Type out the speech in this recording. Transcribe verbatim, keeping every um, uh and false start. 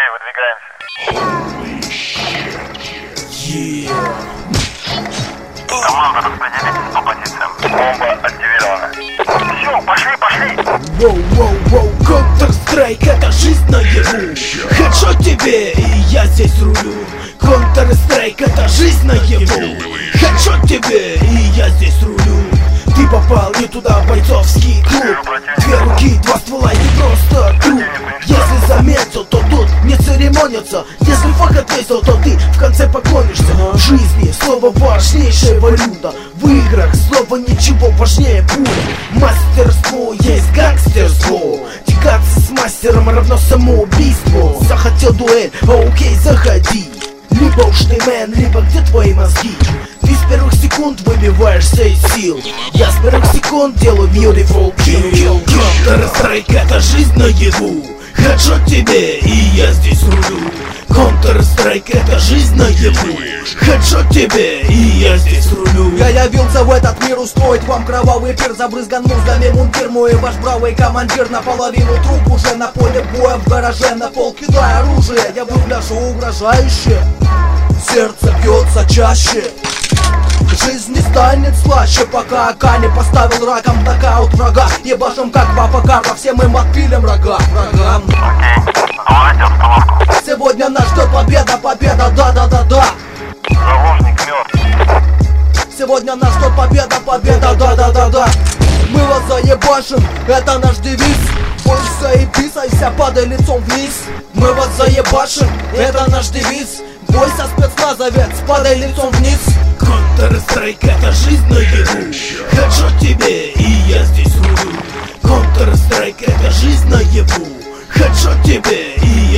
Yeah. Команда, распределитесь по позициям. Бомба активирована. Все, пошли, пошли. Воу-воу-воу, Counter-Strike, это жизнь наяву. Хедшот тебе, и я здесь рулю. Counter-Strike, это жизнь наяву. Хедшот тебе, и я здесь рулю. Ты попал не туда, бойцовский клуб. Две руки, два ствола, не просто труп. Если заметил, то тут не церемонятся. Если фак ответил, то ты в конце поклонишься. В жизни слово важнейшая валюта. В играх слово ничего важнее пуля. Мастерство есть гангстерство. Тягаться с мастером равно самоубийству. Захотел дуэль, окей, заходи. Либо уж ты мэн, либо где твои мозги. Ты с первых секунд выбиваешься из сил. Я с первых секунд делаю beautiful kill. Counter-Strike, это жизнь наяву. Хедшот тебе, и я здесь рулю. Counter-Strike, это жизнь наяву. Хедшот тебе, и я здесь рулю. Я явился в этот мир устроить вам кровавый пир. Забрызган музами мундир, мой ваш бравый командир. Наполовину труп уже на поле боя, в гараже на пол кидая оружие. Я выгляжу угрожающе, сердце бьется чаще. Жизнь не станет слаще, пока АК не поставил раком нокаут врага. Ебашим как папа Кар, по всем им отпилим рога врагам. Давайте обстановку. Сегодня нас ждет победа, победа, да-да-да-да. Заложник мертв. Сегодня нас ждет победа, победа, да-да-да-да. Мы вас заебашим, это наш девиз. Бойся и писайся, падай лицом вниз. Мы вас заебашим, это наш девиз. Бойся спецназовец, падай лицом вниз. Counter-Strike, это жизнь наяву. Хедшот тебе, и я здесь рулю. Counter-Strike, это жизнь наяву. Хедшот тебе, и